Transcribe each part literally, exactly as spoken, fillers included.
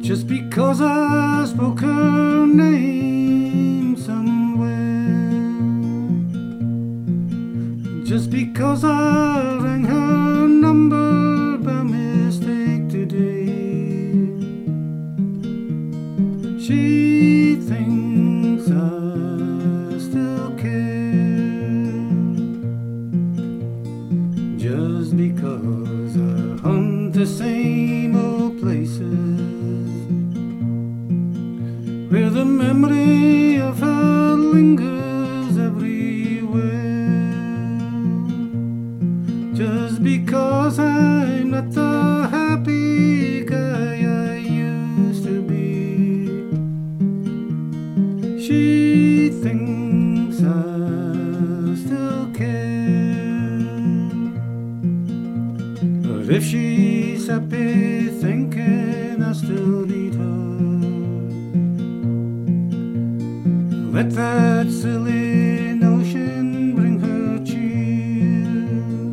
Just because I spoke her name somewhere, just because I rang her number by mistake today, she thinks I still care. Just because I hunt the same old places where the memory of her lingers everywhere. Just because I'm not the happy guy I used to be, she thinks I still care. But if she's happy thinking I still need her, let that silly notion bring her cheer.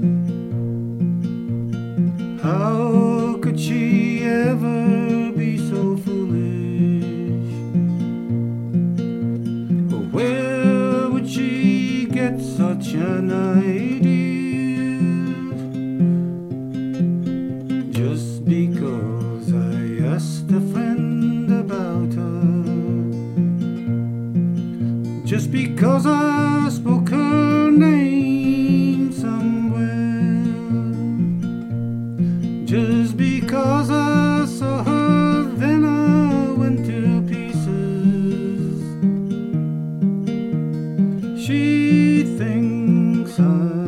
How could she ever be so foolish? Or where would she get such an idea? Just because I asked a friend about her, just because I spoke her name somewhere, just because I saw her, then I went to pieces. She thinks I